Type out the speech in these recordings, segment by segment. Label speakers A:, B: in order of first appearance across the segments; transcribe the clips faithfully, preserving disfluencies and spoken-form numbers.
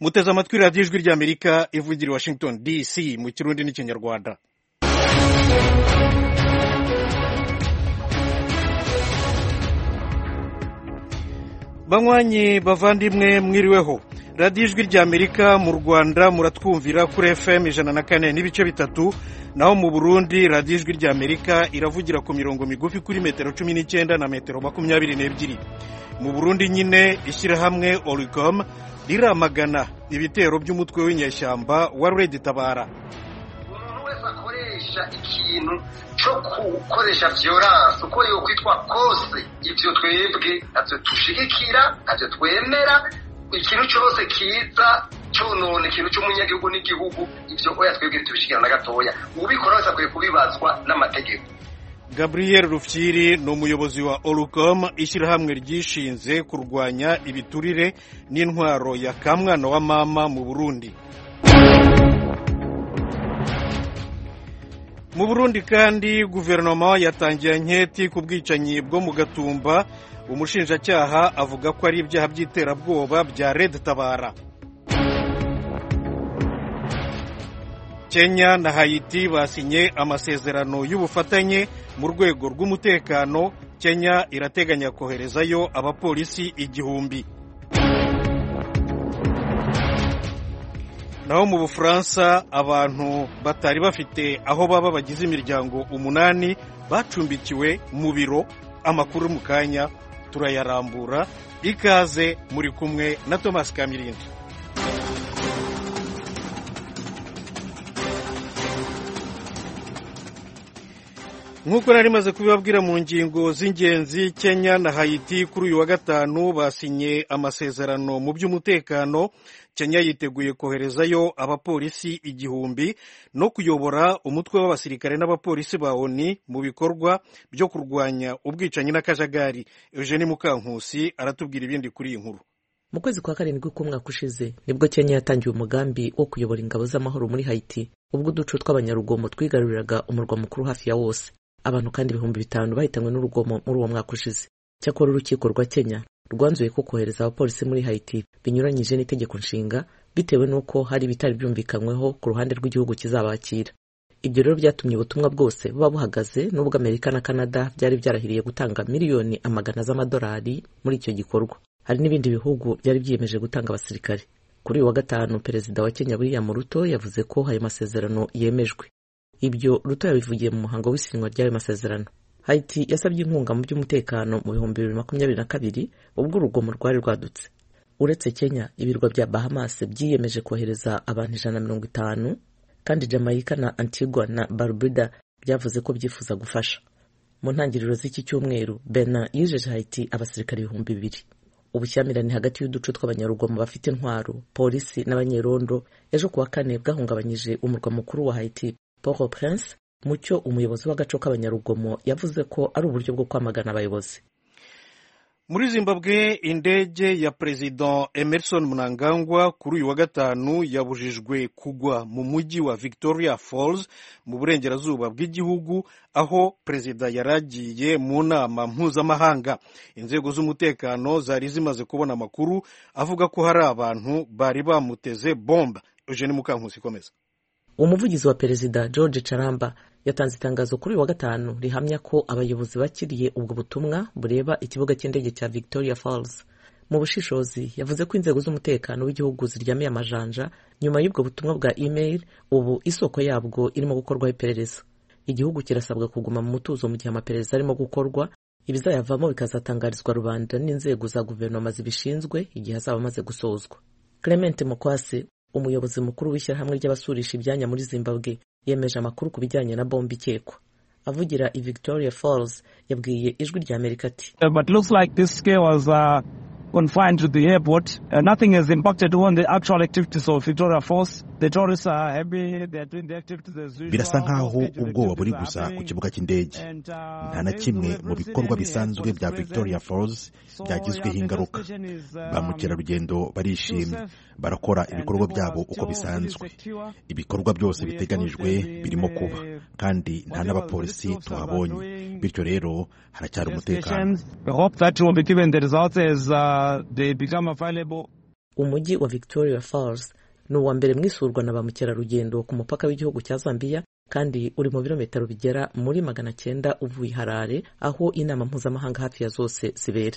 A: muteze amatwi radiyo ijwi ry'Amerika ivugira i Washington D C mu Kirundi n'Ikinyarwanda. Banywanyi bavandimwe mwiriweho, radiyo ijwi ry'Amerika mu Rwanda muratwumvira kuri F M ijana na kane n'ibice bitatu, naho mu Burundi radiyo ijwi ry'Amerika iravugira ku mirongo migufi kuri metero cumi n'icyenda na metero makumyabiri n'ebyiri. Mu Burundi nyine ishyirahamwe Oricom riramagana ibitero by'umutwe w'inyeshyamba wa Red Tabara.
B: Umuntu wese akoresha ikintu cyo gukoresha violence uko yo kwitwa kose, ivyo twebwe natwe tushigikira, natwe twemera. Ikintu cyose kiza cyonone ikintu cy'umunyagihugu n'igihugu, ivyo oya twebwe tubishikira na gatoya, ubikora wese akwiye kubibazwa n'amategeko.
A: Gabriel Rufyiri ni umuyobozi wa Oricom, ishyirahamwe ryishinze kurwanya ibiturire n'intwaro ya kamwana wa mama mu Burundi. Mu Burundi kandi guverinoma yatangiye anketi ku bwicanyi bwo mu Gatumba. Umushinjacyaha avuga ko ari ibyaha by'iterabwoba bya Red Tabara. Kenya na Haiti basinye amasezerano y'ubufatanye mu rwego rw'umutekano. Kenya irateganya koherezayo abapolisi igihumbi. Naho mu Bufaransa abantu batari bafite aho baba bagize imiryango umunani bacumbikiwe mu biro. Amakuru mu kanya turayarambura. Ikaze muri kumwe na Thomas Kamirindi. Nk'uko nari maze kubibabwira mu ngingo z'ingenzi, Kenya na Haiti kuri uyu wa gatanu basinye amasezerano mu by'umutekano. Kenya yiteguye koherezayo abapolisi igihumbi no kuyobora umutwe w'abasirikare n'abapolisi ba O N U mu bikorwa byo kurwanya ubwicanyi n'akajagari. Eugene Mukankusi aratubwira ibindi kuri iyi nkuru.
C: Mu kwezi kwa karindwi k'umwaka ushize nibwo Kenya yatangiye umugambi wo kuyobora ingabo z'amahoro muri Haiti, ubwo uduce tw'abanyarugomo twigaruriraga umurwa mukuru hafi ya wose. Abantu kandi ibihumbi bitanu bahitanywe n'urugomo muri uwo mwaka ushize. Cyakora urukiko rwa Kenya rwanzuye ko kohereza abapolisi muri Haiti binyuranyije n'itegeko nshinga, bitewe n'uko hari bitari byumvikanyweho ku ruhande rw'igihugu kizabakira. Ibyo rero byatumye ubutumwa bwose buba buhagaze, n'ubwo Amerika na Canada byari byarahiriye gutanga miliyoni amagana z'amadolari muri icyo gikorwa. Hari n'ibindi bihugu byari byiyemeje gutanga abasirikare. Kuri uyu wa gatanu perezida wa Kenya William Ruto yavuze ko ayo masezerano yemejwe. Ibyo Ruto yabivugiye mu muhango w'isinywa ry'ayo masezerano. Haiti yasabye inkunga mu by'umutekano mu bihumbi bibiri na makumyabiri na kabiri ubwo urugomo rwari rwadutse. Uretse Kenya, ibirwa bya Bahamas byiyemeje kohereza abantu ijana na mirongo itanu, kandi Jamaica na Antigua na Barbuda byavuze ko byifuza gufasha. Mu ntangiriro z'iki cyumweru, Benin yijeje Haiti abasirikare ibihumbi bibiri. Ubushyamirane hagati y'uduce tw'abanyarugomo bafite intwaro, polisi n'abanyerondo ejo kuwa kane bwahungabanyije umurwa mukuru wa Haiti, Port-au-Prince, mucyo umuyobozi w'agaco k'abanyarugomo yavuze ko ari uburyo bwo kwamagana abayobozi.
A: Muri Zimbabwe, indege ya President Emerson Mnangagwa kuri uyu wa gatanu yabujijwe kugwa mu mujyi wa Victoria Falls mu burengerazuba bw'igihugu, aho perezida yaragiye mu nama mpuzamahanga. Inzego z'umutekano zari zimaze kubona amakuru avuga ko hari abantu bari bamuteze bomba. Eugene Mukankusi komeza.
C: Umuvugizi wa perezida George Charamba yatanze itangazo kuri uyu wa gatanu rihamya ko abayobozi bakiriye ubwo butumwa bureba ikibuga cy'indege cya Victoria Falls. Mu bushishozi yavuze ko inzego z'umutekano w'igihugu ziryamiye amajanja nyuma y'ubwo butumwa bwa email, ubu isoko yabwo irimo gukorwaho iperereza. Igihugu kirasabwa kuguma mu mutuzo mu gihe amaperereza arimo gukorwa, ibizayavamo bikazatangarizwa rubanda n'inzego za guverinoma zibishinzwe igihe azaba amaze gusozwa. Clement Mokwase, umuyobozi mukuru w'ishyirahamwe ry'abasurisha ibyanya muri Zimbabwe, yemeje amakuru ku bijyanye na bombi ikekwa. Avugira i Victoria Falls yabwiye ijwi rya Amerika ati,
D: but looks like this scare was uh, confined to the airport. Uh, nothing has impacted on the actual activities of Victoria Falls. The tourists are happy, they are doing the activities as usual.
E: Birasa nkaho ubwoba buri gusa ku kibuga cy'indege. Nta na kimwe mu bikorwa bisanzwe bya Victoria Falls byagizweho ingaruka. Ba mukerarugendo barishimye, barakora ibikorwa byabo uko bisanzwe. Ibikorwa byose biteganijwe birimo kuba, kandi nta n'abapolisi tuhabonye. Bityo rero haracyari umutekano.
D: We hope that will be given the results as uh, they become available.
C: umujyi wa Victoria Falls ni uwa mbere mwisurwa na ba mukerarugendo ku mupaka w'igihugu cya Zambia kandi uri mu birometero bigera muri magana cyenda uvuye Harare aho inama mpuzamahanga hafi ya zose zibera.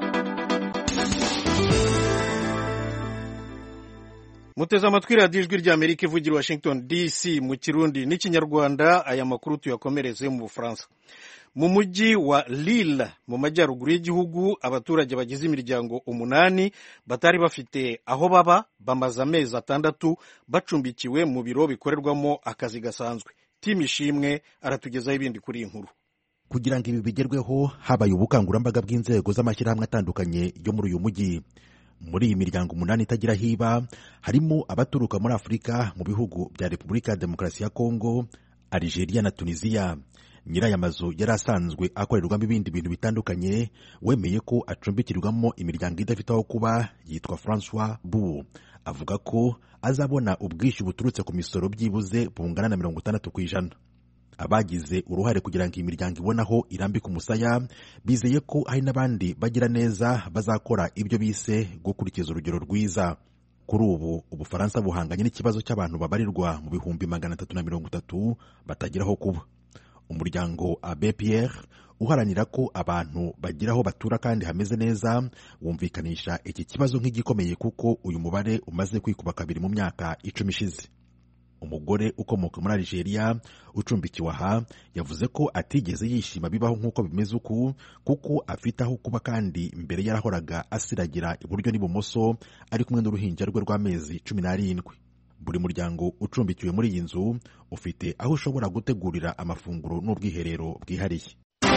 A: Muteze amatwi radiyo ijwi ry'Amerika ivugira Washington D C mu Kirundi n'ikinyarwanda. Aya makuru tuyakomereze mu Bufaransa. Mu mujyi wa Lille mu majyaruguru y'igihugu, abaturage bagize imiryango umunani batari bafite aho baba bamaze amezi atandatu bacumbikiwe mu biro bikorerwamo akazi gasanzwe. Tim Ishimwe aratugezaho ibindi kuri iyi nkuru.
E: Kugira ngo ibi bigerweho habaye ubukangurambaga bw'inzego z'amashyirahamwe atandukanye yo muri uyu mujyi. Muri iyi miryango umunani itagira hiba harimo abaturuka muri Afurika mu bihugu bya Repubulika ya Demokarasi ya Kongo, Algeria na Tunisia. Nyiraya mazu yari asanzwe akorerwamo ibindi bintu bitandukanye wemeye ko acumbikirwamo imiryango idafite aho kuba yitwa François Bou. Avuga ko azabona ubwishyu buturutse ku misoro byibuze bungana na mirongo itandatu ku ijana. Abagize uruhare kugira ngo iyi miryango ibonaho irambika umusaya bizeye ko hari n'abandi bagira neza bazakora ibyo bise gukurikiza urugero rwiza. Kuri ubu Ubufaransa buhanganye n'ikibazo cy'abantu babarirwa mu bihumbi magana atatu na mirongo itatu batagiraho kuba. Umuryango Abbé Pierre uharanira ko abantu bagiraho batura kandi hameze neza wumvikanisha iki kibazo nk'igikomeye kuko uyu mubare umaze kwikuba kabiri mu myaka icumi ishize. Umugore ukomoka muri Algeria ucumbikiwe aha yavuze ko atigeze yishima bibaho nk'uko bimeze uku kuko afite aho kuba kandi mbere yarahoraga asiragira iburyo n'ibumoso ari kumwe n'uruhinja rwe rw'amezi cumi n'arindwi. Buri muryango ucumbikiwe muri iyi nzu ufite aho ushobora gutegurira amafunguro n'ubwiherero bwihariye.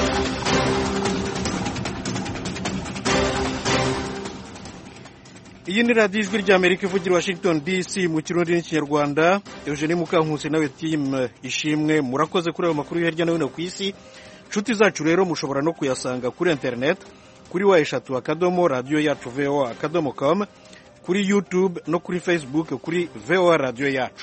A: Iyi ni radiyo ijwi ry'Amerika ivugira Washington D C mu Kirundi n'ikinyarwanda. Eugenie Mukankusi nawe Tim Ishimwe murakoze kuri ayo makuru hirya no hino ku isi. Nshuti zacu rero mushobora no kuyasanga kuri internet kuri wa eshatu akadomo radiyo yacu V O A akadomo com, kuri YouTube no kuri Facebook kuri V O A radiyo yacu.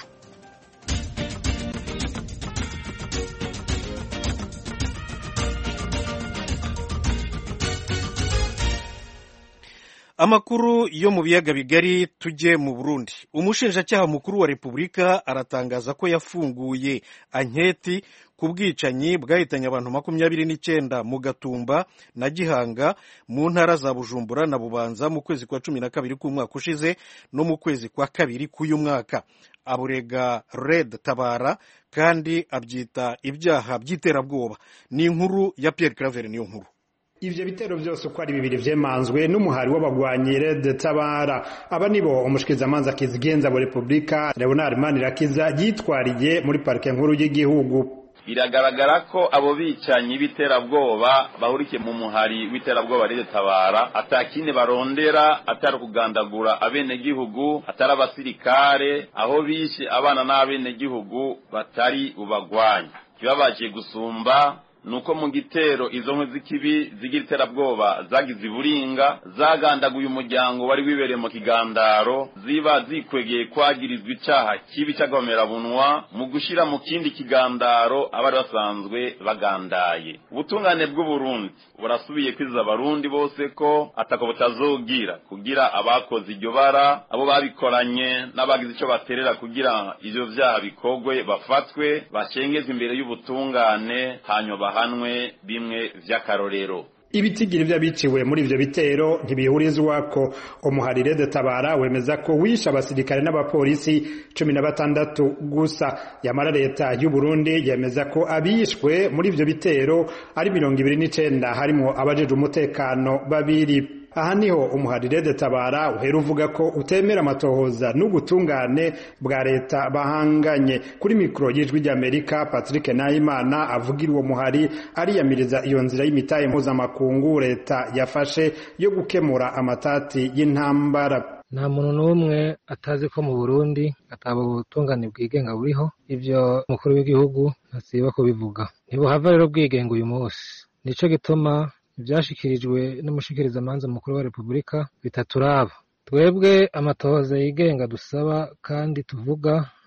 A: Amakuru yo mu biyaga bigari tujye mu Burundi. Umushinjacyaha mukuru wa Repubulika aratangaza ko yafunguye anketi ku bwicanyi bwahitanye abantu makumyabiri n'icyenda mu Gatumba na Gihanga mu ntara za Bujumbura na Bubanza mu kwezi kwa cumi na kabiri k'umwaka ushize no mu kwezi kwa kabiri k'uyu mwaka. Aburega Red Tabara kandi abyita ibyaha by'iterabwoba. Ni inkuru ya Pierre Claver niyo nkuru.
F: Ivyo bitero byose uko ari bibiri vyemanzwe n'umuhari w'abagwanyi Red Tabara. Aba nibo umushikizamanza kizigenza wa Repubulika Leonard Manirakiza yitwariye muri parike nkuru y'igihugu.
G: Biragaragara ko abo bicanyi b'iterabwoba bahurikiye mu muhari w'iterabwoba Red Tabara atakine barondera atari kugandagura abene gihugu atari abasirikare aho bishe abana n'abene gihugu batari ubagwanya. Kibabaje gusumba nuko mu gitero izo nkwe z'ikibi zigira iterabwoba zagize iburinga zagandaguye umuryango wari wibereye mu kigandaro ziba zikwegeye kwagirizwa icaha kibi cy'agahomerabunwa mu gushira mu kindi kigandaro abari basanzwe bagandaye. Ubutungane bw'u Burundi burasubiye kwiza abarundi bose ko atako butazogira kugira abakoze iryo bara abo babikoranye n'abagize ico baterera kugira ivyo vyaha bikogwe bafatwe bashengezwe imbere y'ubutungane hanyuma hanwe bimwe vy'akarorero.
F: Ibitigiri vy'abiciwe muri ivyo bitero ntibihurizwako. Umuhari Red Tabara wemeza ko wisha abasirikare n'abapolisi cumi na batandatu gusa. Yamara leta y'u Burundi yemeza ko abishwe muri ivyo bitero ari mirongo ibiri n'icenda harimo abajeje umutekano babiri. Aha niho umuhari Red Tabara uhera uvuga ko utemera amatohoza n'ugutungane bwa leta bahanganye. Kuri mikro y'ijwi ry'Amerika Patrick Nahimana avugira uwo muhari ariyamiriza iyo nzira y'imitahe mpuzamakungu leta yafashe yo gukemura amatati y'intambara.
H: Nta muntu n'umwe atazi ko mu Burundi ataba ubutungane bwigenga buriho. Ivyo mukuru w'igihugu ntasiba kubivuga. Ntibuhava rero bwigenga uyu munsi. Nico gituma ibyashikirijwe n'umushikirizamanza mukuru wa Repubulika bitaturaba. Twebwe amatohoza yigenga dusaba kandi tuvuga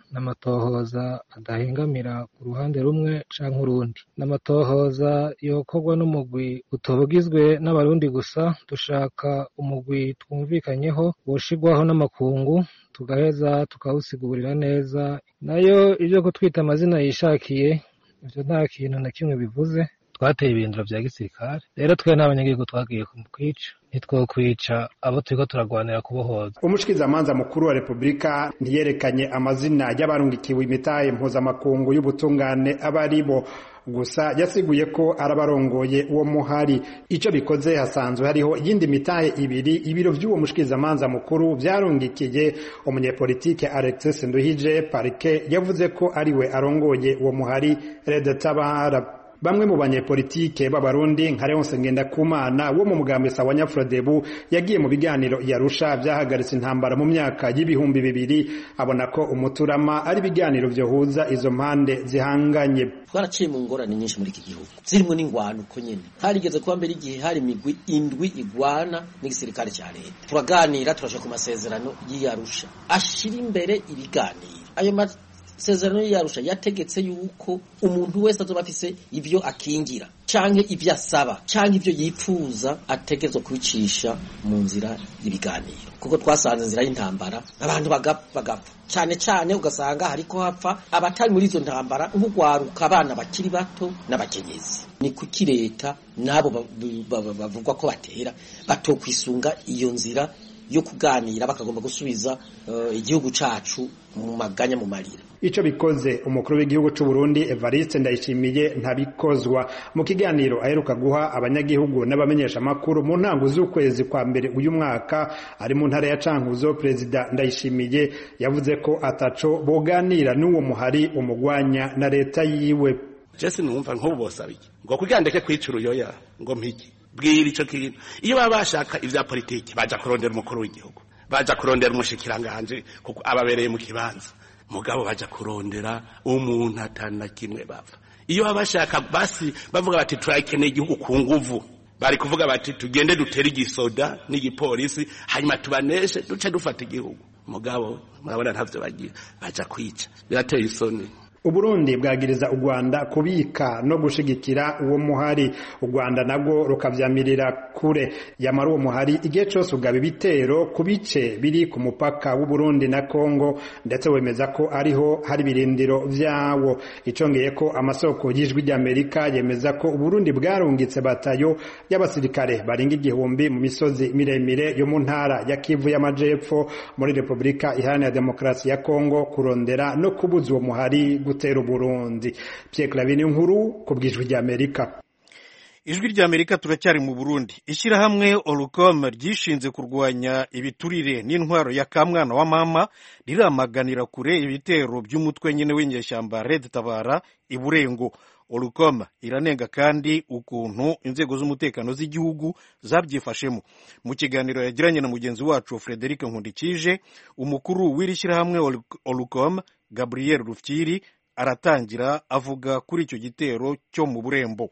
H: n'amatohoza adahengamira ku ruhande rumwe canke urundi, n'amatohoza yokorwa n'umugwi utobugizwe n'abarundi gusa. Dushaka umugwi twumvikanyeho woshigwaho n'amakungu, tugaheza tukawusigurira neza. Nayo ivyo kutwita amazina yishakiye, ivyo nta kintu na kimwe bivuze. Twateye ibirindiro vya gisirikare, rero twe n'abanyagihugu twagiye kwica, ntitwokwica abo turiko turagwanira kubohoza.
F: Umushikizamanza mukuru wa Republika ntiyerekanye amazina y'abarungikiwe imitahe mpuzamakungu y'ubutungane abaribo, gusa yasiguye ko arabarongoye uwo muhari. Ico bikoze hasanzwe hariho iyindi mitahe ibiri ibiro vy'uwo mushikizamanza mukuru vyarungikiye umunyepolitike Alexis Nduhije. Parike yavuze ko ariwe arongoye uwo muhari Red Tabara. Bamwe mu banyepolitike b'abarundi nka Leonce Ngendakumana wo mu mugambi wa Nyafrodebu yagiye mu biganiro yarusha vyahagaritse intambara mu myaka y'ibihumbi bibiri, abona ko umuturama ari biganiro vyohuza izo mpande zihanganye.
I: Twaraciye mu ngorane nyinshi muri iki gihugu zirimo n'ingwano uko nyene, harigeze kuba mbere igihe hari imigwi indwi igwana n'igisirikare cya leta. Turaganira turasha ku masezerano y'Arusha ashira imbere ibiganiro. Ayo Sezerano y'Arusha yategetse yuko umuntu wese azoba afise ivyo akingira canke ivyo asaba canke ivyo yipfuza ategerezwa kubicisha mu nzira y'ibiganiro, kuko twasanze inzira y'intambara abantu bagapfa cyane cyane, ugasanga hariko hapfa abatari muri izo ntambara nk'ugwaruka, abana bakiri bato n'abakenyezi. Ni kuki leta nabo bavugwa ko batera batokwisunga iyo nzira yo kuganira bakagomba gusubiza uh, igihugu cacu mu maganya mu marira?
F: Ico bikoze umukuru w'igihugu c'u Burundi Evariste Ndayishimiye ntabikozwa. Mu kiganiro aheruka guha abanyagihugu n'abamenyesha makuru mu ntango z'ukwezi kwa mbere uyu mwaka ari mu ntara ya Cankuzo, Perezida Ndayishimiye yavuze ko ataco boganira n'uwo muhari umugwanya na leta yiwe.
J: Jesse numva nko bosabiki ngo kugandeke kwica uruyoya ngo mpiki bwira ico kintu. Iyo baba bashaka ivya politiki baja kurondera umukuru w'igihugu, baja kurondera umushikiranganje kuko ababereye mu kibanza, mugabo baja kurondera umuntu atana kimwe bava. Iyo baba bashaka basi bavuga bati turakeneye igihugu ku nguvu, bari kuvuga bati tugende dutere igisoda n'igipolisi hanyuma tubaneshe duce dufata igihugu. Mugabo murabona ntavyo bagira, baja kwica. Birateye isoni.
F: Uburundi bwagiriza u Rwanda kubika no gushigikira uwo muhari, u Rwanda nabwo rukavyamirira kure. Yamara uwo muhari igihe cose ugaba ibitero ku bice biri ku mupaka w'u Burundi na Kongo, ndetse wemeza ko ariho hari birindiro vyawo. Icongeye ko amasoko y'ijwi ry'Amerika yemeza ko Uburundi bwarungitse batayo y'abasirikare barenga igihumbi mu misozi miremire yo mu ntara ya Kivu y'Amajepfo muri Republika Iharanira Demokarasi ya Kongo kurondera no kubuza uwo muhari gutera Burundi. Pierre Clavin nkuru ku bw'ijwi ry'Amerika.
A: Ijwi ry'Amerika turacyari mu Burundi. Ishyirahamwe Orucom ryishinze kurwanya ibiturire n'intwaro ya kamwana wa mama riramaganira kure ibitero by'umutwe nyine w'inyeshyamba Red Tabara iburengo. Orucom iranenga kandi ukuntu inzego z'umutekano z'igihugu zabyifashemo. Mu kiganiro yagiranye na mugenzi wacu Frederic Nkundikije, umukuru w'iri shyirahamwe Orucom Gabriel Rufyiri aratangira avuga kuri icyo gitero cyo mu Burembo.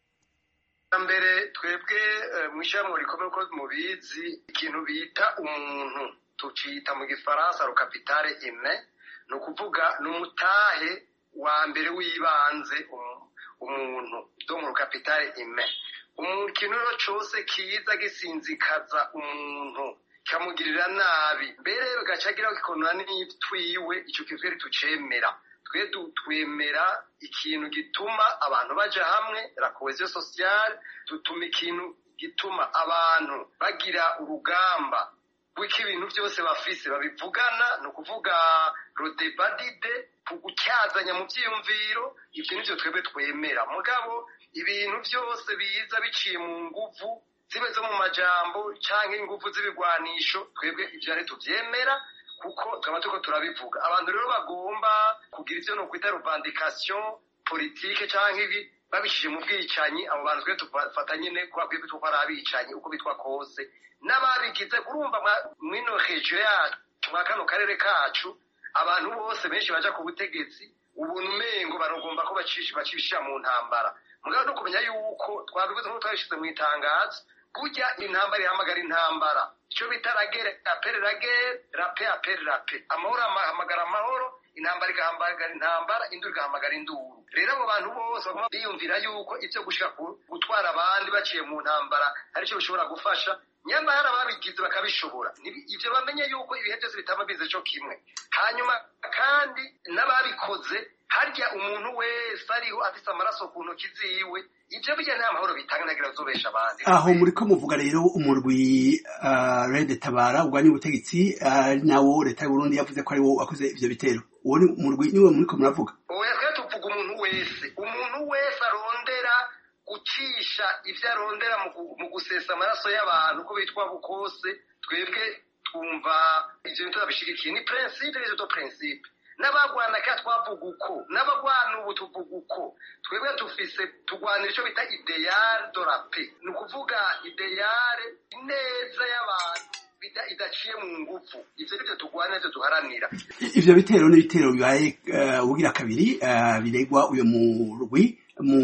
B: Mbere twebwe mwishyirahamwe rikomeye ko mubizi ikintu bita umuntu tucita mu gifaransa ro capitale humain, no kuvuga n'umutahe wa mbere wibanze umuntu do mu capitale humain. Umukino cyose kiza gisinzikaza umuntu kamugirira nabi mbere bagacagira gikonora n'itwiwe, icyo kivere tucemera twe twemera ikintu gituma abantu baja hamwe, la cohesion sociale, tutuma ikintu gituma abantu bagira urugamba wiki ibintu byose bafise babivugana, no kuvuga rodebadide kugucyazanya mu byiyumviro. Ibyo nivyo twebwe twemera. Mugabo ibintu byose biza biciye mu nguvu zibe zo mu majambo canke inguvu z'ibigwanisho, twebwe ivyo ari tuvyemera kuko twaba tuko turabivuga. Abantu rero bagomba kugira ivyo no kwita revendication politique canke ibi babishije mu bwicanyi, abo bantu twe tufata nyene kwa kwibwe two parabicanyi uko bitwa kose n'ababigize. Urumva mwino region yacu mwakano karere kacu abantu bose benshi baja ku butegetsi ubuntu mengo baragomba ko bacisha bacishira mu ntambara. Mugabo no kumenya yuko twabivuze nko twashize mu itangazo kujya intambara ihamagara intambara, icyo bita la guerre appelle la guerre, la paix appelle la paix. Amahoro amagara amahoro, intambara igahamagara intambara induru igahamagara induru. Rero abo bantu bose bagomba biyumvira yuko ivyo gushika gutwara abandi baciye mu ntambara aricyo bishobora gufasha, nyamara ababigize bakabishobora. Ivyo bamenye yuko ibihe byose bitaba bize cyo kimwe. Hanyuma kandi n'ababikoze harya umuntu wese ariho afise amaraso ku ntoki ziwe, ivyo bijya nta mahoro bitanga nagira uzobesha abandi.
K: Aho muri ko muvuga rero umurwi uh, Red Tabara ugwanye ubutegetsi uh, nawo leta y'u Burundi yavuze ko ari wo wakoze ivyo bitero. Uwo ni umurwi niwe muri ko muravuga?
B: Oya twe tuvuga umuntu wese, umuntu wese arondera gucisha ivyo arondera mu gusesa amaraso y'abantu ko bitwa bukose, twebwe twumva ivyo bintu babishigikiye. Ni principe les autres principes. N'abagwana ka twavuga uko, n'abagwana ubu tuvuga uko. Twebwe tufise tugwanira ico bita ideal de la paix. Ni ukuvuga ideal ineza y'abantu idaciye mu ngufu. Ivyo nivyo tugwana nivyo duharanira.
K: Ivyo bitero n'ibitero bibaye ubugira uh, kabiri uh, biregwa uyo murwi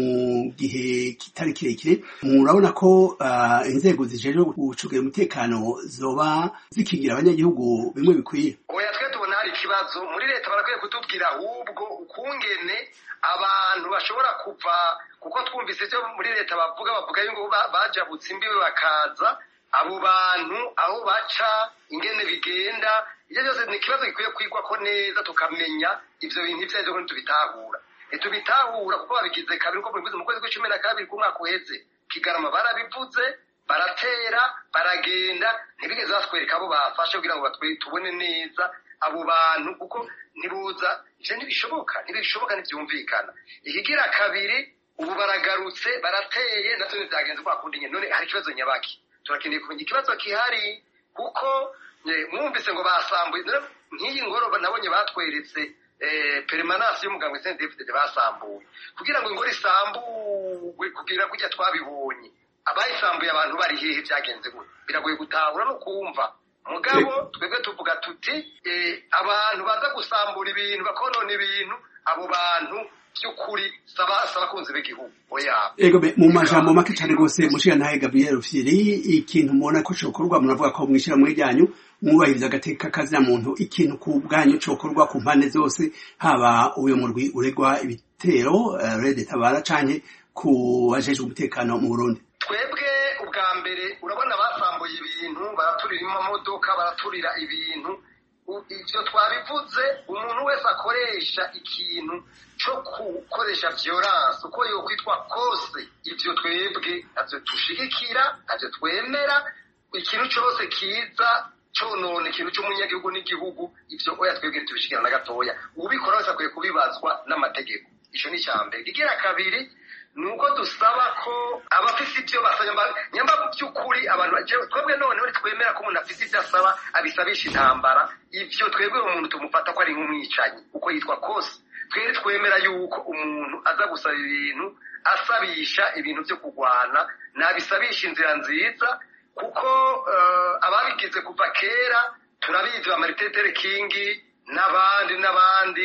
K: mu gihe kitari kirekire. Murabona ko uh, inzego zijejwe gucungira umutekano zoba zikingira abanyagihugu bimwe bikwiye?
B: Oya twe tubona hari ikibazo muri leta barakwiye kutubwira ahubwo ukungene abantu bashobora kuva, kuko twumvise ivyo muri leta bavuga bavuga yuko bajabutse imbibe bakaza, abo bantu aho baca ingene bigenda. Ivyo byose ni ikibazo gikwiye kwigwa ko neza tukamenya ivyo bintu ivyo arivyo tubitahura. Etubitahura kuko babigize kabiri ko mu kwezi kwa cumi na kabiri k'umwaka uheze Kigarama barabivuze, baratera baragenda, ntibigeze batwereka abo bafashe kugira ngo tubone neza abo bantu kuko ntibuza. Ivyo ntibishoboka, ntibishoboka ntivyumvikana. Ikigira kabiri ubu baragarutse barateye natwe byagenze kwa kundi nyene. None hari ikibazo nyabaki, turakeneye kumenya ikibazo kihari kuko mwumvise ngo basambuye nk'iyi ngoro nabonye batweretse eh permanence y'umuganga wa S N D F D basambuye kugira ngo ingoro isambuwe kugira kujya twabibonye. Abayisambuye abantu bari hehe byagenze gute biragoye gutahura no kumva. Mugabo twebwe tuvuga tuti eh abantu baza gusambura ibintu bakonona ibintu, abo bantu by'ukuri saba saba kunze b'igihugu. Oya
K: ego mu majambo make cyane gose mushira nahe Gabriel Rufyiri, ikintu mubona ko cokorwa muravuga ko mwishira mu ryanyu mwubahiriza agateka kazina muntu, ikintu ku bwanyu cokorwa ku mpande zose, haba uyo murwi uregwa ibitero uh, Red Tabara canke ku bajejwe umutekano mu Burundi?
B: Twebwe ubwa mbere urabona basambuye ibintu, baraturira imodoka, baraturira ibintu. Ivyo twabivuze, umuntu wese akoresha ikintu cyo gukoresha violence uko yo kwitwa kose, ivyo twebwe navyo tushigikira, navyo twemera. Ikintu cyose kiza cyonone ikintu cy'umunyagihugu n'igihugu, ivyo oya twebwe tubishikira na gatoya. Ubikora wese akwiye kubibazwa n'amategeko. Ico ni cyambe. Igira kabiri nuko dusaba ko abafise ivyo basanya nyamba by'ukuri abantu twebwe none uri twemera ko umuntu afise ivyo asaba abisabisha intambara. Ivyo twebwe umuntu tumufata ko ari nk'umwicanyi uko yitwa kose. Twere twemera yuko umuntu aza gusaba ibintu asabisha ibintu byo kugwana nabisabisha inzira nziza, kuko uh, ababigize kuva kera turabizi ba Martin Luther King n'abandi n'abandi.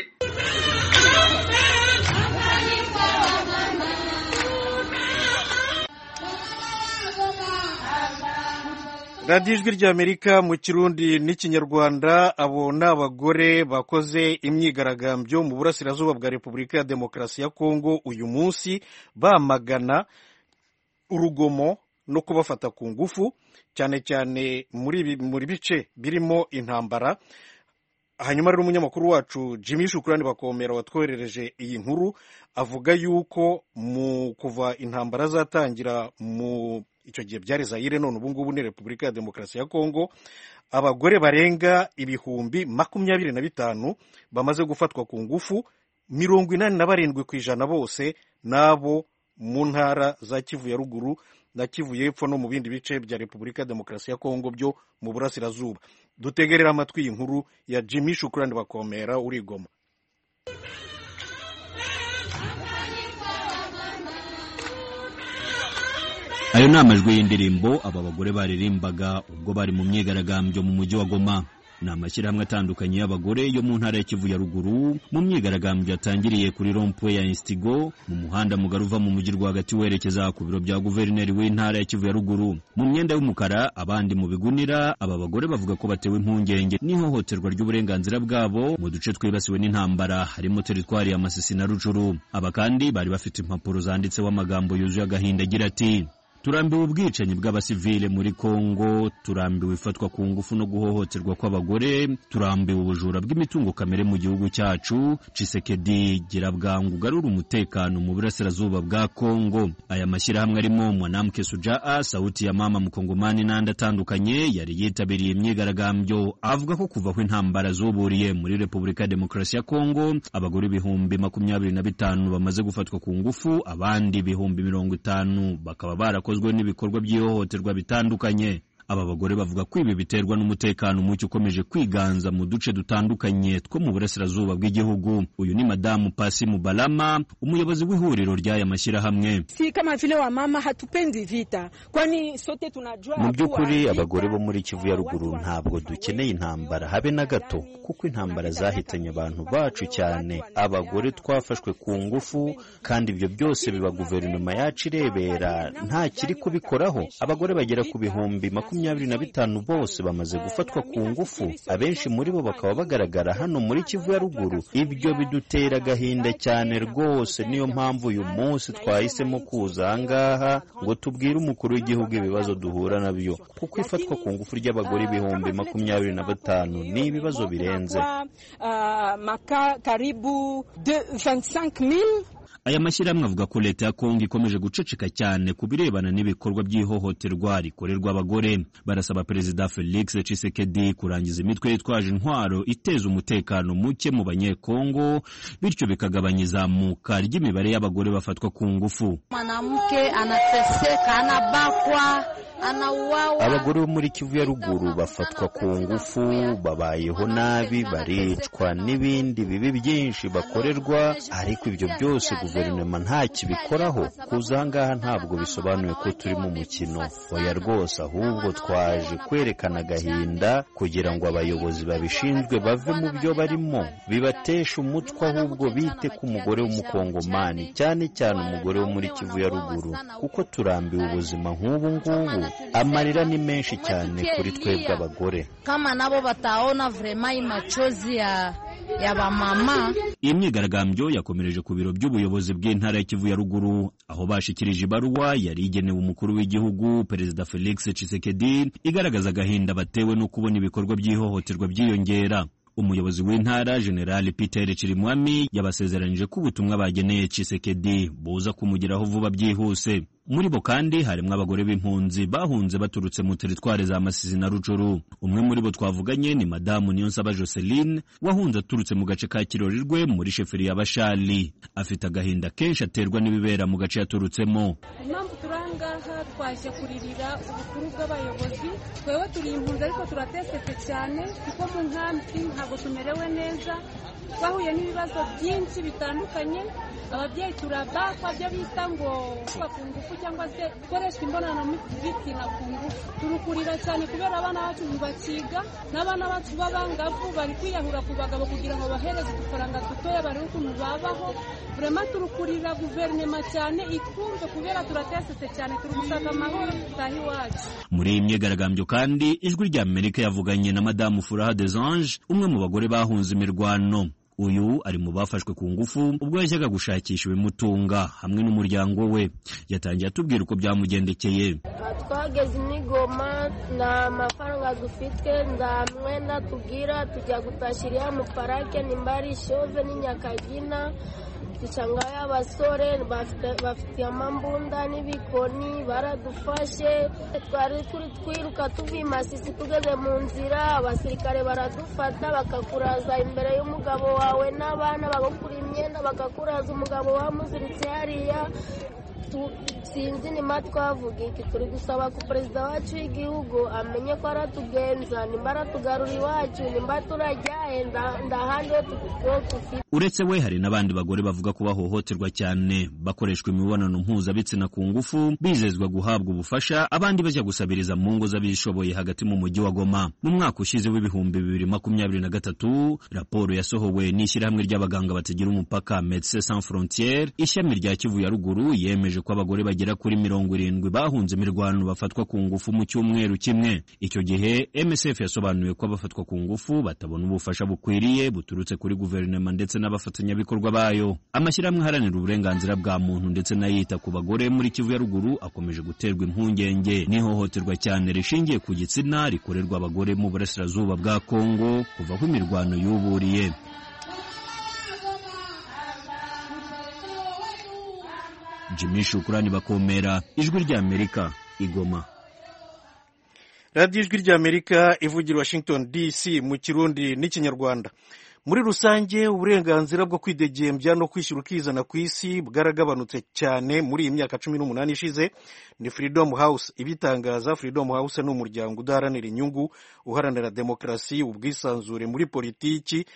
A: radiyo ijwi ry'Amerika mu Kirundi n'Ikinyarwanda. Abo ni abagore bakoze imyigaragambyo mu burasirazuba bwa Repubulika ya Demokarasi ya Kongo uyu munsi bamagana urugomo no kubafata ku ngufu, cyane cyane muri muri bice birimo intambara. Hanyuma rero umunyamakuru wacu Jimmy Shukrani Bakomera watwoherereje iyi nkuru avuga yuko mu kuva intambara zatangira mu icyo gihe byari Zaire, none ubu ngubu ni Repubulika ya Demokarasi ya Kongo, abagore barenga ibihumbi makumyabiri na bitanu bamaze gufatwa ku ngufu, mirongo inani na barindwi ku ijana bose nabo mu ntara za Kivu ya ruguru na Kivu y'epfo no mu bindi bice bya Repubulika ya Demokarasi ya Kongo byo mu burasirazuba. Dutegerera amatwi iyi nkuru ya Jimmy Shukrani Bakomera uri Goma.
L: Ayo ni amajwi y'indirimbo aba bagore baririmbaga ubwo bari mu myigaragambyo mu mujyi wa Goma. ni amashyirahamwe atandukanye y'abagore yo mu ntara ya Kivu ya ruguru mu myigaragambyo yatangiriye kuri rond-point ya Instigo mu muhanda mugari uva mu mujyi rwagati werekeza ku biro bya guverineri w'intara ya Kivu ya ruguru. Mu myenda y'umukara abandi mu bigunira, aba bagore bavuga ko batewe impungenge n'ihohoterwa ry'uburenganzira bwabo mu duce twibasiwe n'intambara harimo teritwari ya Masisi na Rucuru. Aba kandi bari bafite impapuro zanditseho amagambo yuzuye agahinda agira ati: turambiwe ubwicanyi bw'abasivile muri Kongo, turambiwe ifatwa ku ngufu no guhohoterwa kw'abagore, turambiwe ubujura bw'imitungo kamere mu gihugu cyacu. Tshisekedi gira bwangu garura umutekano mu burasirazuba bwa Kongo. Aya mashyirahamwe arimo Mwanamke Sujaa, Sauti ya Mama Mukongomani n'andi atandukanye yari yitabiriye imyigaragambyo avuga ko kuva aho intambara zuburiye muri Repubulika ya Demokarasi ya Kongo abagore ibihumbi makumyabiri na bitanu bamaze gufatwa ku ngufu, abandi ibihumbi mirongo itanu bakaba barakoze n'ibikorwa by'ihohoterwa bitandukanye. Aba bagore bavuga ko ibi biterwa n'umutekano muke ukomeje kwiganza mu duce dutandukanye two mu burasirazuba bw'igihugu. Uyu ni Madamu Pasi Mubalama, umuyobozi w'ihuriro ry'aya mashyirahamwe.
M: Si kama vile wa mama hatupendi vita, kwani sote tunajua.
N: Mu by'ukuri abagore bo muri Kivu ya ruguru ntabwo dukeneye intambara habe na gato, kuko intambara zahitanye abantu bacu cyane. Abagore twafashwe ku ngufu, kandi ibyo byose biba guverinoma yacu irebera, nta kiri kubikoraho. Abagore bagera ku bihumbi makumyabiri na bitanu bose bamaze gufatwa ku ngufu, abenshi muri bo bakaba bagaragara hano muri Kivu ya ruguru. Ibyo bidutera agahinda cyane rwose, niyo mpamvu uyu munsi twahisemo kuza ahangaha ngo tubwire umukuru w'igihugu ibibazo duhura nabyo, kuko ifatwa ku ngufu ry'abagore ibihumbi makumyabiri na batanu ni ibibazo birenze.
L: Aya mashyirahamwe avuga ko leta ya Kongo ikomeje guceceka cyane ku birebana n'ibikorwa by'ihohoterwa rikorerwa abagore. Barasaba Perezida Felix Tshisekedi kurangiza imitwe yitwaje intwaro iteza umutekano muke mu banyekongo, bityo bikagabanya izamuka ry'imibare y'abagore bafatwa ku ngufu.
O: Mwanamke anateseka, anabakwa, anauawa.
N: Abagore bo muri Kivu ya ruguru bafatwa ku ngufu, babayeho nabi, baricwa n'ibindi bibi byinshi bakorerwa, ariko ibyo byose guverinoma nta kibikoraho. Kuza ngaha ntabwo bisobanuye ko turi mu mukino, oya rwose, ahubwo twaje kwerekana agahinda kugira ngo abayobozi babishinzwe bave mu byo barimo, bibatesha umutwe, ahubwo bite ku mugore w'umukongomani, cyane cyane umugore wo muri Kivu ya ruguru, kuko turambiwe ubuzima nk'ubu ngubu. Amarira ni menshi cyane kuri twebwe abagore.
O: Kama nabo bataona vrema imachozi ya ya bamama.
L: Iyi myigaragambyo yakomereje ku biro by'ubuyobozi bw'intara ya Kivu ya ruguru, aho bashikirije ibaruwa yari igenewe umukuru w'igihugu Perezida Felix Tshisekedi igaragaza agahinda batewe no kubona ibikorwa by'ihohoterwa byiyongera. Umuyobozi w'intara General Peter Chirimwami yabasezeranije ko ubutumwa bageneye Tshisekedi buza kumugeraho vuba byihuse. Muri bo kandi harimo abagore b'impunzi bahunze baturutse mu teritware za Masisi na Rucuru. Umwe muri bo twavuganye ni Madamu Niyonsaba Joseline, wahunze aturutse mu gace ka Kirorirwe muri sheferi ya Bashali. Afite agahinda kenshi aterwa n'ibibera mu gace yaturutsemo.
M: Impamvu turangaha twaje kuririra ubukuru bw'abayobozi, twewe turi impunzi ariko turatesetse cyane, kuko mu nkambi ntabwo tumerewe neza, twahuye n'ibibazo byinshi bitandukanye. Ababyeyi turabakwa, byo bita ngo ku ngufu cyangwa se gukoresha imbonano mpuzabitsina ku ngufu. Turukurira cyane kubera abana bacu ntibakiga, n'abana bacu b'abangavu bari kwiyahura ku bagabo kugira ngo bahereze udufaranga dutoya barebe ukuntu babaho. Vrema turukurira guverinoma cyane itwumve, kubera turatesetse cyane, turi gushaka amahoro tutahi iwacu.
L: Muri iyi myigaragambyo kandi ijwi rya Amerika yavuganye na Madamu Furaha des Anges, umwe mu bagore bahunze imirwano. Uyu ari mu bafashwe ku ngufu ubwo yajyaga gushakisha ibimutunga hamwe n'umuryango we. Yatangiye atubwira uko byamugendekeye.
P: Twageze n'Igoma, nta mafaranga dufite, nda mwenda tugira, tujya gutashiriya mu parake nimbari Shove n'Inyakagina. Tucangaya abasore bafite amambunda n'ibikoni, baradufashe. Twari turi twiruka tuvi Masisi, tugeze mu nzira abasirikare baradufata bakakuraza imbere y'umugabo wawe n'abana, bagakura imyenda bakakuraza umugabo wamuziritse hariya. sinzi nima twavuga iki turi gusaba ku perezida wacu w'igihugu amenye ko aratugenza nimba aratugarura iwacu nimba turajyahe ndahandi ho tufite.
L: Uretse we hari n'abandi bagore bavuga ko bahohoterwa cyane bakoreshwa imibonano mpuzabitsina ku ngufu bizezwa guhabwa ubufasha abandi bajya gusabiriza mu ngo z'abishoboye hagati mu mujyi wa Goma. Mu mwaka ushize w'ibihumbi bibiri makumyabiri na gatatu raporo yasohowe n'ishyirahamwe ry'abaganga batagira umupaka Médecins Sans Frontières ishami rya Kivu ya ruguru yemeje ko abagore bagera kuri mirongo irindwi bahunze imirwano bafatwa ku ngufu mu cyumweru kimwe. Icyo gihe M S F yasobanuye ko abafatwa ku ngufu batabona ubufasha bukwiriye buturutse kuri guverinoma ndetse n'abafatanyabikorwa bayo. Amashyirahamwe aharanira uburenganzira bwa muntu ndetse n'ayita ku bagore muri Kivu ya ruguru akomeje guterwa impungenge n'ihohoterwa cyane rishingiye ku gitsina rikorerwa abagore mu burasirazuba bwa Kongo kuva aho imirwano yuburiye. Jimmy Shukrani Bakomera, Ijwi ry'Amerika, Igoma.
A: Radio Ijwi ry'Amerika ivugira Washington D C mu Kirundi n'Ikinyarwanda. Muri rusange uburenganzira bwo kwidegembya no kwishyura ukizana ku isi bwaragabanutse cyane muri iyi myaka cumi n'umunani ishize. Ni Freedom House ibitangaza. Freedom House ni umuryango udaharanira inyungu uharanira demokarasi, ubwisanzure muri politiki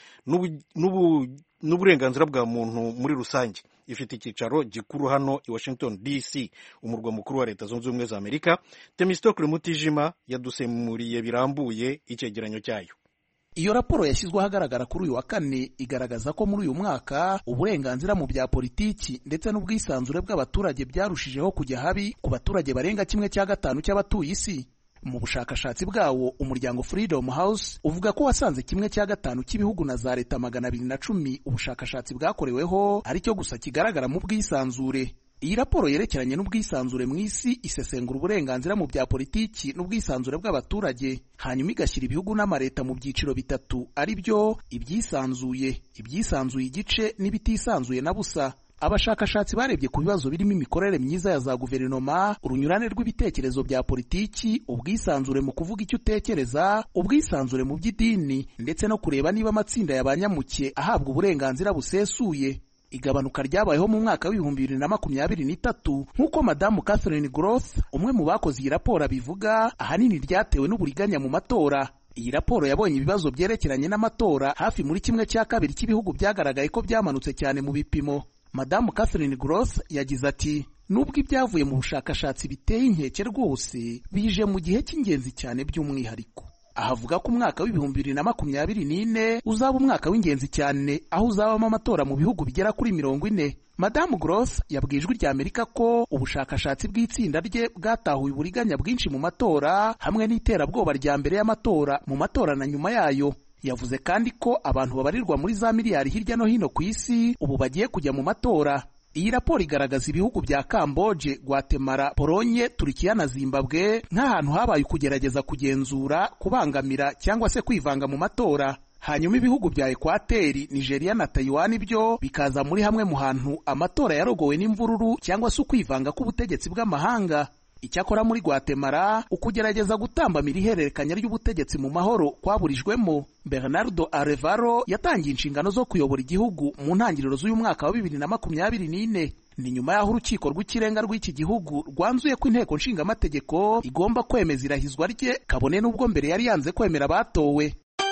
A: n'uburenganzira bwa muntu muri rusange. Ifite icyicaro gikuru hano i Washington D C, umurwa mukuru wa Leta Zunze Ubumwe za Amerika. Temistokle Mutijima yadusemuriye birambuye icyegeranyo cyayo.
Q: Iyo raporo yashyizwe ahagaragara kuri uyu wa kane igaragaza ko muri uyu mwaka uburenganzira mu bya politiki ndetse n'ubwisanzure bw'abaturage byarushijeho kujya habi ku baturage barenga kimwe cya gatanu cy'abatuye isi. Mu bushakashatsi bwawo umuryango Freedom House uvuga ko wasanze kimwe cya gatanu cy'ibihugu na za leta magana abiri na cumi ubushakashatsi bwakoreweho aricyo gusa kigaragara mu bwisanzure. Iyi raporo yerekeranye n'ubwisanzure mu isi isesengura uburenganzira mu bya politiki n'ubwisanzure bw'abaturage, hanyuma igashyira ibihugu n'amareta mu byiciro bitatu ari byo ibyisanzuye, ibyisanzuye igice n'ibitisanzuye na busa. Abashakashatsi barebye ku bibazo birimo imikorere myiza ya za guverinoma, urunyurane rw'ibitekerezo bya politiki, ubwisanzure mu kuvuga icyo utekereza, ubwisanzure mu by'idini ndetse no kureba niba amatsinda y'abanyamuke ahabwa uburenganzira busesuye. Igabanuka ryabayeho mu mwaka w'ibihumbi bibiri na makumyabiri n'itatu nk'uko Madamu Catherine Groth umwe mu bakoze iyi raporo abivuga, ahanini ryatewe n'uburiganya mu matora. Iyi raporo yabonye ibibazo byerekeranye n'amatora hafi muri kimwe cya kabiri cy'ibihugu byagaragaye ko byamanutse cyane mu bipimo. Madamu Catherine Groth yagize ati, nubwo ibyavuye mu bushakashatsi biteye inkeke rwose bije mu gihe cy'ingenzi cyane by'umwihariko. Ahavuga ko umwaka w'ibihumbi bibiri na makumyabiri n'ine uzaba umwaka w'ingenzi cyane aho uzabamo amatora mu bihugu bigera kuri mirongo ine. Madamu Groth yabwiye Ijwi ry'Amerika ko ubushakashatsi bw'itsinda rye bwatahuye uburiganya bwinshi mu matora hamwe n'iterabwoba rya mbere y'amatora, mu matora na nyuma yayo. Yavuze kandi ko abantu babarirwa muri za miliyari hirya no hino ku isi ubu bagiye kujya mu matora. Iyi raporo igaragaza ibihugu bya Camboge, Guatemala, Polonye, Turikiya na Zimbabwe nk'ahantu habaye kugerageza kugenzura, kubangamira cyangwa se kwivanga mu matora. Hanyuma ibihugu bya Ekwateri, Nigeria na Taiwan byo bikaza muri hamwe mu hantu amatora yarogowe n'imvururu cyangwa se ukwivanga k'ubutegetsi bw'amahanga. Icyakora muri Guatemala ukugerageza gutambamira ihererekanya ry'ubutegetsi mu mahoro kwaburijwemo. Bernardo Arevalo yatangiye inshingano zo kuyobora igihugu mu ntangiriro z'uyu mwaka wa bibiri na makumyabiri n'ine. Ni nyuma y'aho urukiko rw'ikirenga rw'iki gihugu rwanzuye ko inteko nshingamategeko igomba kwemeza irahizwa rye, kabone n'ubwo mbere yari yanze kwemera abatowe.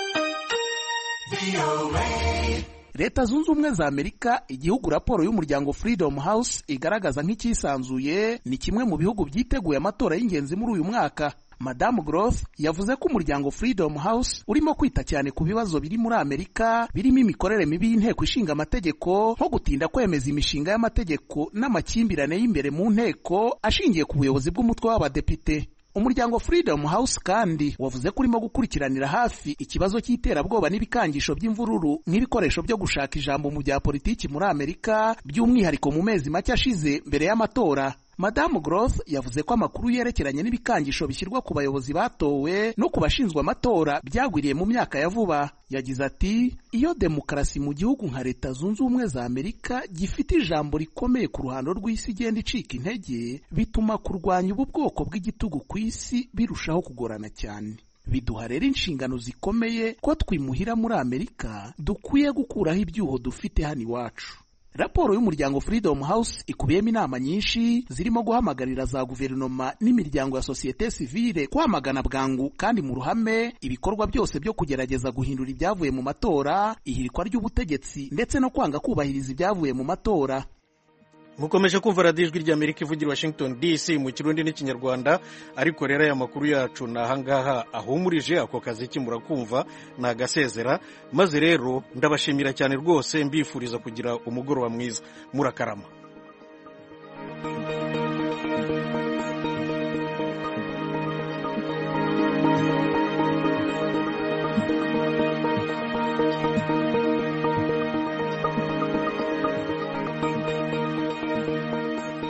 Q: Leta Zunze Ubumwe za Amerika, igihugu raporo y'umuryango Freedom House igaragaza nk'icyisanzuye, ni kimwe mu bihugu byiteguye amatora y'ingenzi muri uyu mwaka. Madamu Groth yavuze ko umuryango Freedom House urimo kwita cyane ku bibazo biri muri Amerika birimo imikorere mibi y'inteko ishinga amategeko, nko gutinda kwemeza imishinga y'amategeko n'amakimbirane y'imbere mu nteko ashingiye ku buyobozi bw'umutwe w'abadepite. Umuryango Freedom House kandi wavuze ko urimo gukurikiranira hafi ikibazo cy'iterabwoba n'ibikangisho by'imvururu nk'ibikoresho byo gushaka ijambo mu bya politiki muri Amerika, by'umwihariko mu mezi make ashize mbere y'amatora. Madamu Groth yavuze ko amakuru yerekeranye n'ibikangisho bishyirwa ku bayobozi batowe no ku bashinzwe amatora byagwiriye mu myaka ya vuba. Yagize ati, iyo demokarasi mu gihugu nka Leta Zunze Ubumwe za Amerika gifite ijambo rikomeye ku ruhando rw'isi igenda icika intege, bituma kurwanya ubu bwoko bw'igitugu ku isi birushaho kugorana cyane. Biduha rero inshingano zikomeye ko twimuhira muri Amerika dukwiye gukuraho ibyuho dufite hano iwacu. raporo y'umuryango Freedom House ikubiyemo inama nyinshi zirimo guhamagarira za guverinoma n'imiryango ya sosiyete sivile kwamagana bwangu kandi mu ruhame ibikorwa byose byo kugerageza guhindura ibyavuye mu matora, ihirikwa ry'ubutegetsi ndetse no kwanga kubahiriza ibyavuye mu matora.
A: mukomeje kumva radiyo ijwi ry'Amerika ivugira Washington D C mu kirundi n'ikinyarwanda, ariko rero aya makuru yacu ni ahangaha ahumurije. Ako kazi kimurakumva ni agasezera, maze rero ndabashimira cyane rwose, mbifuriza kugira umugoroba mwiza. Murakarama.